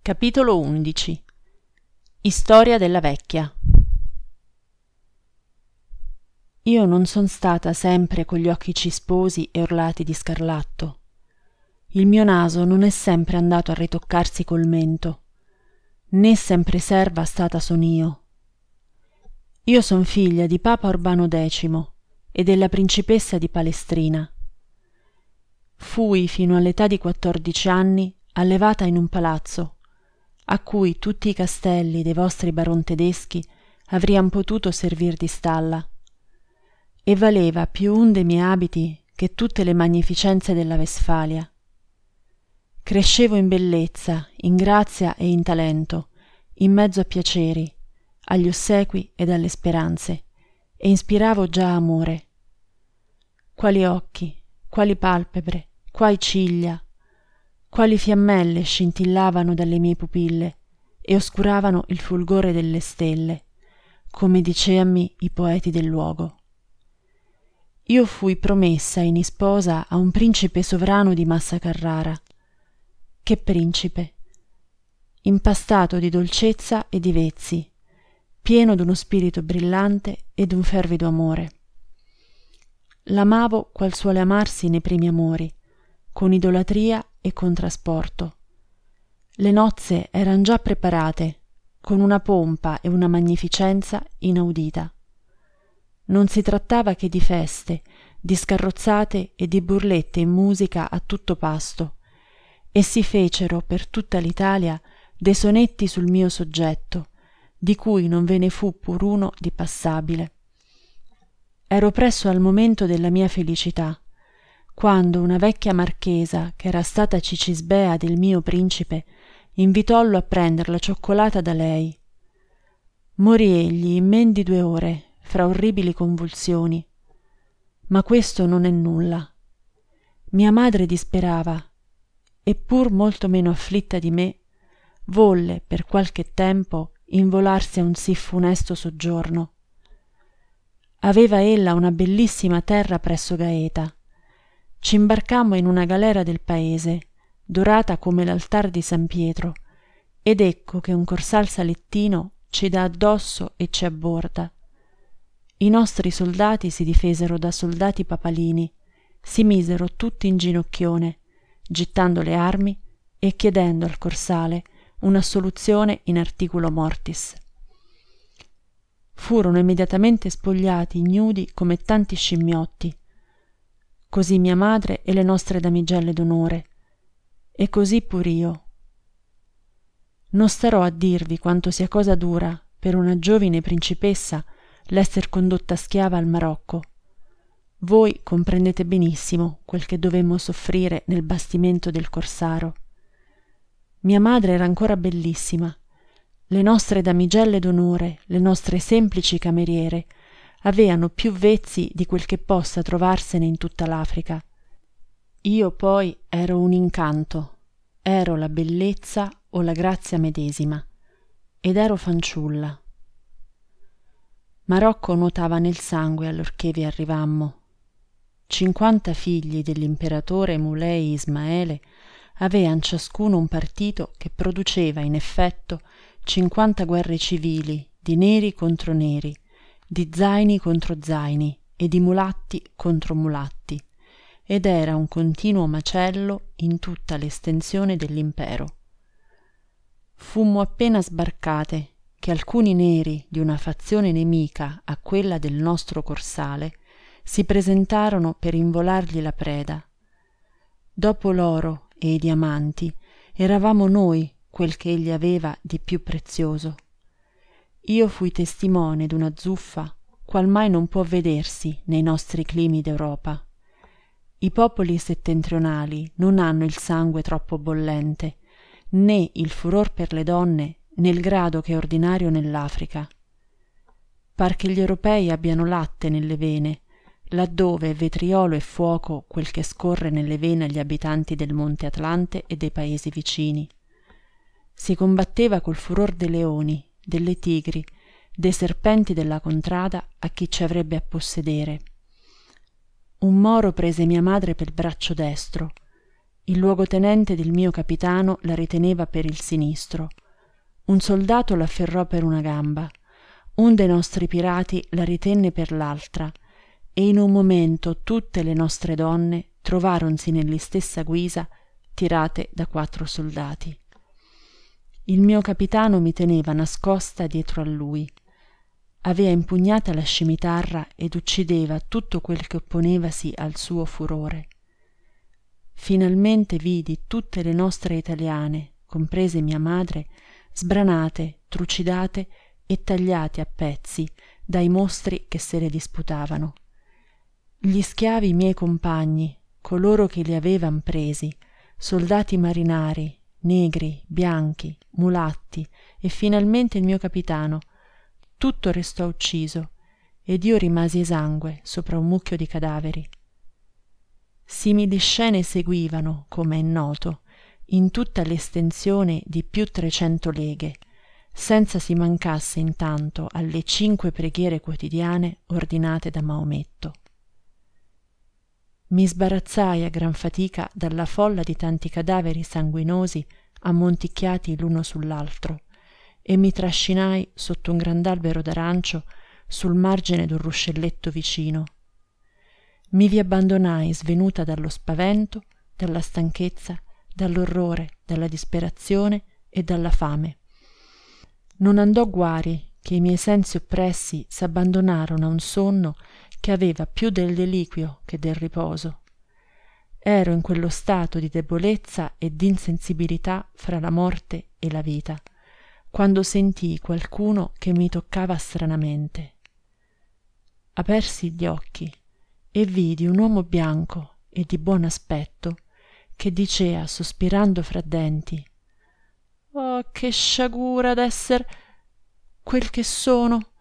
Capitolo 11. Istoria della vecchia. Io non son stata sempre con gli occhi cisposi e orlati di scarlatto. Il mio naso non è sempre andato a ritoccarsi col mento, né sempre serva stata son io. Io son figlia di Papa Urbano X e della principessa di Palestrina. Fui fino all'età di 14 anni allevata in un palazzo a cui tutti i castelli dei vostri baron tedeschi avrian potuto servir di stalla, e valeva più un dei miei abiti che tutte le magnificenze della Westfalia. Crescevo in bellezza, in grazia e in talento, in mezzo a piaceri, agli ossequi ed alle speranze, e ispiravo già amore. Quali occhi, quali palpebre, quali ciglia, quali fiammelle scintillavano dalle mie pupille e oscuravano il fulgore delle stelle, come diceanmi i poeti del luogo. Io fui promessa in isposa a un principe sovrano di Massa Carrara. Che principe! Impastato di dolcezza e di vezzi, pieno d'uno spirito brillante e d'un fervido amore. L'amavo qual suole amarsi nei primi amori, con idolatria e con trasporto. Le nozze eran già preparate, con una pompa e una magnificenza inaudita. Non si trattava che di feste, di scarrozzate e di burlette in musica a tutto pasto, e si fecero per tutta l'Italia dei sonetti sul mio soggetto, di cui non ve ne fu pur uno di passabile. Ero presso al momento della mia felicità, quando una vecchia marchesa, che era stata cicisbea del mio principe, invitollo a prender la cioccolata da lei. Morì egli in men di 2 ore, fra orribili convulsioni. Ma questo non è nulla. Mia madre disperava, e pur molto meno afflitta di me, volle per qualche tempo involarsi a un sì funesto soggiorno. Aveva ella una bellissima terra presso Gaeta. C'imbarcammo in una galera del paese, dorata come l'altar di San Pietro, ed ecco che un corsal salettino ci dà addosso e ci abborda. I nostri soldati si difesero da soldati papalini, si misero tutti in ginocchione, gittando le armi e chiedendo al corsale un'assoluzione in articulo mortis. Furono immediatamente spogliati ignudi come tanti scimmiotti, così mia madre e le nostre damigelle d'onore, e così pur io. Non starò a dirvi quanto sia cosa dura per una giovine principessa l'esser condotta schiava al Marocco. Voi comprendete benissimo quel che dovemmo soffrire nel bastimento del corsaro. Mia madre era ancora bellissima. Le nostre damigelle d'onore, le nostre semplici cameriere, aveano più vezzi di quel che possa trovarsene in tutta l'Africa. Io poi ero un incanto, ero la bellezza o la grazia medesima, ed ero fanciulla. Marocco nuotava nel sangue allorché vi arrivammo. 50 figli dell'imperatore Mulei Ismaele avean ciascuno un partito che produceva in effetto 50 guerre civili di neri contro neri, di zaini contro zaini e di mulatti contro mulatti, ed era un continuo macello in tutta l'estensione dell'impero. Fummo appena sbarcate che alcuni neri di una fazione nemica a quella del nostro corsale si presentarono per involargli la preda. Dopo l'oro e i diamanti eravamo noi quel che egli aveva di più prezioso. Io fui testimone d'una zuffa qual mai non può vedersi nei nostri climi d'Europa. I popoli settentrionali non hanno il sangue troppo bollente, né il furor per le donne nel grado che è ordinario nell'Africa. Par che gli europei abbiano latte nelle vene, laddove è vetriolo e fuoco quel che scorre nelle vene agli abitanti del monte Atlante e dei paesi vicini. Si combatteva col furor dei leoni, delle tigri, dei serpenti della contrada a chi ci avrebbe a possedere. Un moro prese mia madre pel braccio destro Il luogotenente del mio capitano la riteneva per il sinistro. Un soldato l'afferrò per una gamba. Un dei nostri pirati la ritenne per l'altra, e in un momento tutte le nostre donne trovaronsi nell'istessa guisa, tirate da 4 soldati. Il mio capitano mi teneva nascosta dietro a lui. Aveva impugnata la scimitarra ed uccideva tutto quel che opponevasi al suo furore. Finalmente vidi tutte le nostre italiane, comprese mia madre, sbranate, trucidate e tagliate a pezzi dai mostri che se le disputavano. Gli schiavi miei compagni, coloro che li avevan presi, soldati marinari, negri, bianchi, mulatti e finalmente il mio capitano, tutto restò ucciso ed io rimasi esangue sopra un mucchio di cadaveri. Simili scene seguivano, come è noto, in tutta l'estensione di più 300 leghe, senza si mancasse intanto alle 5 preghiere quotidiane ordinate da Maometto. Mi sbarazzai a gran fatica dalla folla di tanti cadaveri sanguinosi ammonticchiati l'uno sull'altro e mi trascinai sotto un grand'albero d'arancio sul margine d'un ruscelletto vicino. Mi vi abbandonai svenuta dallo spavento, dalla stanchezza, dall'orrore, dalla disperazione e dalla fame. Non andò guari che i miei sensi oppressi s'abbandonarono a un sonno che aveva più del deliquio che del riposo. Ero in quello stato di debolezza e d'insensibilità fra la morte e la vita, quando sentii qualcuno che mi toccava stranamente. Apersi gli occhi e vidi un uomo bianco e di buon aspetto che dicea sospirando fra denti: «Oh, che sciagura d'esser quel che sono!